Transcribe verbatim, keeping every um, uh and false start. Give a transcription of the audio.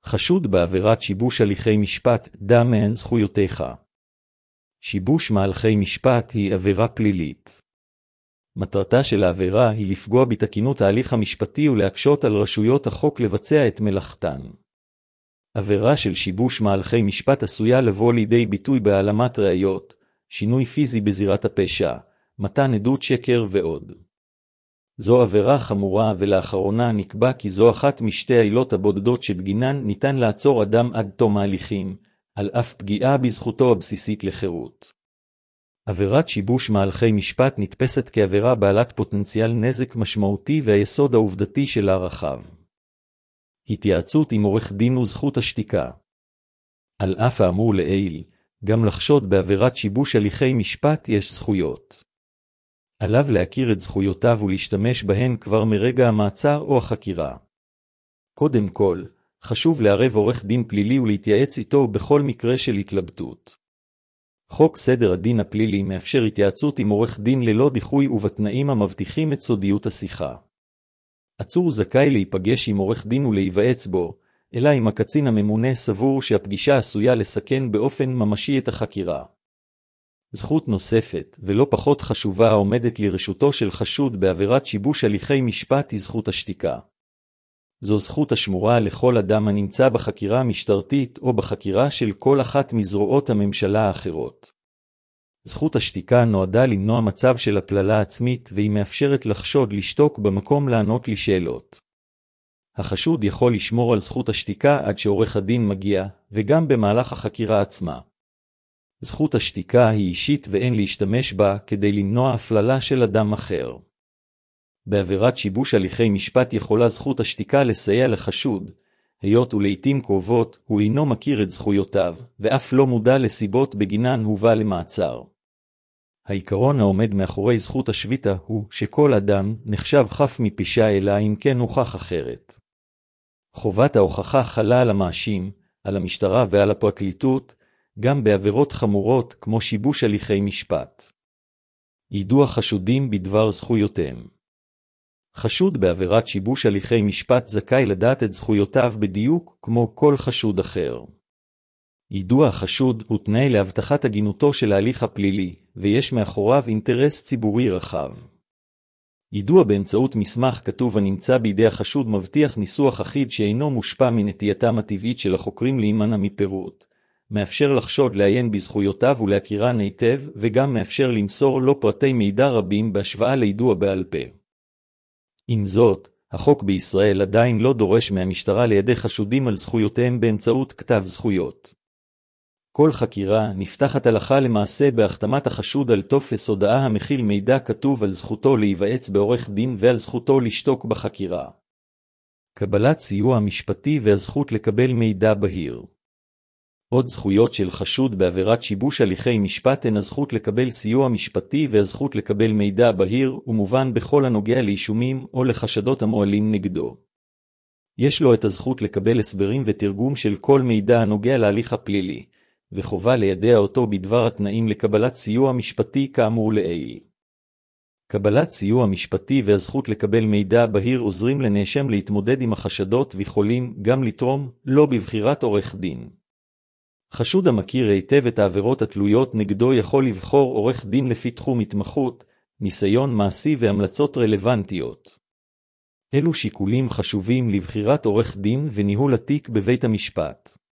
חשוד בעבירת שיבוש הליכי משפט, דע מהן זכויותיך. שיבוש מהלכי משפט היא עבירה פלילית. מטרתה של העבירה היא לפגוע בתקינות ההליך המשפטי ולהקשות על רשויות החוק לבצע את מלאכתן. עבירה של שיבוש מהלכי משפט עשויה לבוא לידי ביטוי בהעלמת ראיות, שינוי פיזי בזירת הפשע, מתן עדות שקר ועוד. זו עבירה חמורה, ולאחרונה נקבע כי זו אחת משתי העילות הבודדות שבגינן ניתן לעצור אדם עד תום ההליכים, על אף פגיעה בזכותו הבסיסית לחירות. עבירת שיבוש מהלכי משפט נתפסת כעבירה בעלת פוטנציאל נזק משמעותי, והיסוד העובדתי שלה רחב. התייעצות עם עורך דין וזכות השתיקה. על אף האמור לעיל, גם לחשוד בעבירת שיבוש הליכי משפט יש זכויות. עליו להכיר את זכויותיו ולהשתמש בהן כבר מרגע המעצר או החקירה. קודם כל, חשוב לערב עורך דין פלילי ולהתייעץ איתו בכל מקרה של התלבטות. חוק סדר הדין הפלילי מאפשר התייעצות עם עורך דין ללא דיחוי ובתנאים המבטיחים את סודיות השיחה. עצור זכאי להיפגש עם עורך דין ולהיוועץ בו, אלא אם הקצין הממונה סבור שהפגישה עשויה לסכן באופן ממשי את החקירה. זכות נוספת, ולא פחות חשובה העומדת לרשותו של חשוד בעבירת שיבוש הליכי משפט, היא זכות השתיקה. זו זכות השמורה לכל אדם הנמצא בחקירה המשטרתית או בחקירה של כל אחת מזרועות הממשלה האחרות. זכות השתיקה נועדה למנוע מצב של הפללה עצמית, והיא מאפשרת לחשוד לשתוק במקום לענות לשאלות. החשוד יכול לשמור על זכות השתיקה עד שעורך הדין מגיע, וגם במהלך החקירה עצמה. זכות השתיקה היא אישית ואין להשתמש בה כדי למנוע הפללה של אדם אחר. בעבירת שיבוש הליכי משפט יכולה זכות השתיקה לסייע לחשוד, היות ולעיתים קרובות הוא אינו מכיר את זכויותיו, ואף לא מודע לסיבות בגינן הובא למעצר. העיקרון העומד מאחורי זכות השביתה הוא שכל אדם נחשב חף מפשע אלא אם כן הוכח אחרת. חובת ההוכחה חלה על המאשים, על המשטרה ועל הפרקליטות, גם בעבירות חמורות כמו שיבוש הליכי משפט. יידוע חשודים בדבר זכויותיהם. חשוד בעבירת שיבוש הליכי משפט זכאי לדעת את זכויותיו בדיוק כמו כל חשוד אחר. יידוע החשוד הוא תנאי להבטחת הגינותו של ההליך הפלילי, ויש מאחוריו אינטרס ציבורי רחב. יידוע באמצעות מסמך כתוב הנמצא בידי החשוד מבטיח ניסוח אחיד שאינו מושפע מנטייתם הטבעית של החוקרים להימנע מפירוט, מאפשר לחשוד לעיין בזכויותיו ולהכירן היטב, וגם מאפשר למסור לו פרטי מידע רבים בהשוואה ליידוע בעל פה. עם זאת, החוק בישראל עדיין לא דורש מהמשטרה לידי חשודים על זכויותיהם באמצעות כתב זכויות. כל חקירה נפתחת הלכה למעשה בהחתמת החשוד על טופס הודעה המכיל מידע כתוב על זכותו להיוועץ בעורך דין ועל זכותו לשתוק בחקירה. קבלת סיוע משפטי והזכות לקבל מידע בהיר. עוד זכויות של חשוד בעבירת שיבוש הליכי משפט הן הזכות לקבל סיוע משפטי והזכות לקבל מידע בהיר ומובן בכל הנוגע לאישומים או לחשדות המועלים נגדו. יש לו את הזכות לקבל הסברים ותרגום של כל מידע הנוגע להליך הפלילי, וחובה לידע אותו בדבר התנאים לקבלת סיוע משפטי כאמור לעיל. קבלת סיוע משפטי והזכות לקבל מידע בהיר עוזרים לנאשם להתמודד עם החשדות ויכולים גם לתרום לא בבחירת עורך דין. חשוד המכיר היטב את העבירות התלויות נגדו יכול לבחור עורך דין לפי תחום התמחות, ניסיון מעשי והמלצות רלוונטיות. אלו שיקולים חשובים לבחירת עורך דין וניהול התיק בבית המשפט.